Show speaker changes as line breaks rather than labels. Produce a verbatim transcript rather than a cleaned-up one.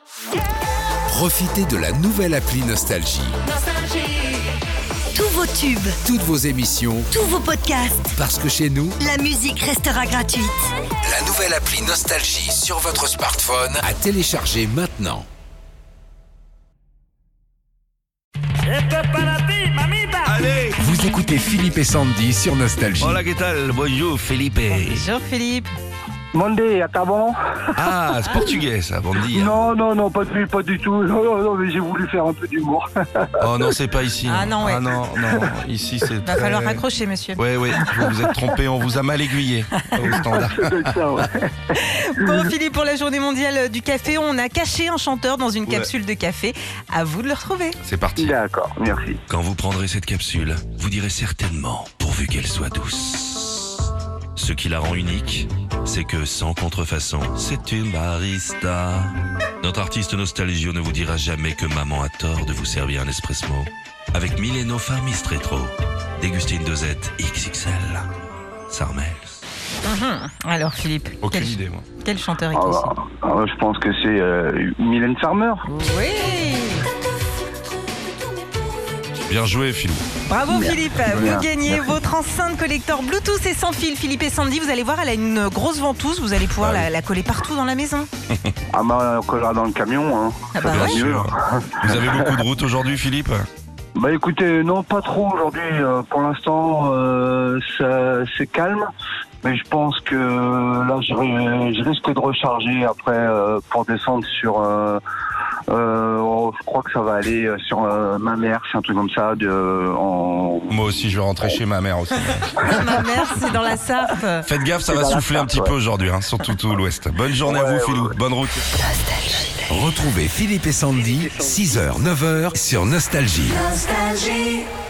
Profitez de la nouvelle appli Nostalgie.
Tous vos tubes,
Toutes vos émissions,
tous vos podcasts,
parce que chez nous,
la musique restera gratuite.
la nouvelle appli Nostalgie sur votre smartphone à télécharger maintenant.
Allez.
Vous écoutez Philippe et Sandy sur Nostalgie.
Hola, ¿qué tal? Bonjour, Felipe.
Bonjour Philippe.
Bom dia, tá bom?
Ah, c'est portugais, ça, bon dia.
Non, non, non, pas du, pas du tout. Non, non, non, mais j'ai voulu faire un peu d'humour.
Oh non, c'est pas ici.
Ah non, ouais.
Ah non, non, ici c'est
Va
très...
falloir raccrocher, monsieur.
Ouais, ouais, vous vous êtes trompé, on vous a mal aiguillé au standard.
C'est ça, ouais.
Bon Philippe, pour la journée mondiale du café, on a caché un chanteur dans une
Ouais.
capsule de café. À vous de le retrouver.
C'est parti.
D'accord, merci.
Quand vous prendrez cette capsule, vous direz certainement, pourvu qu'elle soit douce. Ce qui la rend unique, c'est que sans contrefaçon, c'est une barista. Notre artiste nostalgio ne vous dira jamais que maman a tort de vous servir un espresso. Avec Mileno Farmist Retro, dégustez une dosette X X L. Sarmels.
Mhm. Alors Philippe,
Aucune
quel,
idée, moi.
quel chanteur est
Ah,
ici?
bah, ah, je pense que c'est euh, Mylène Farmer.
Oui.
Bien joué, Philou.
Bravo
Bien.
Philippe,
Bien.
vous gagnez
Merci.
votre enceinte collector Bluetooth et sans fil. Philippe et Sandy, vous allez voir, elle a une grosse ventouse, vous allez pouvoir
Ah oui.
la, la coller partout dans la maison.
Ah bah, on collera dans le camion. Hein.
Ah
Ça
bah
va
ouais.
mieux.
Vous avez beaucoup de route aujourd'hui, Philippe?
Bah écoutez, non, pas trop aujourd'hui. Euh, pour l'instant, euh, ça- c'est calme. Mais je pense que là, je, ri- je risque de recharger après euh, pour descendre sur... Euh, euh, oh, je crois que ça va aller euh, sur euh, ma mère, c'est un truc comme ça. De, en...
Moi aussi, je vais rentrer chez ma mère aussi.
Ma mère, c'est dans la Sarthe.
Faites gaffe, ça
C'est
va
dans la
souffler un
Sarthe,
petit
ouais.
peu aujourd'hui, hein, surtout tout l'ouest. Bonne journée à
Ouais,
vous, Philou.
ouais, ouais.
Bonne route.
Retrouvez Philippe et Sandy, six heures, neuf heures sur Nostalgie.
Nostalgie.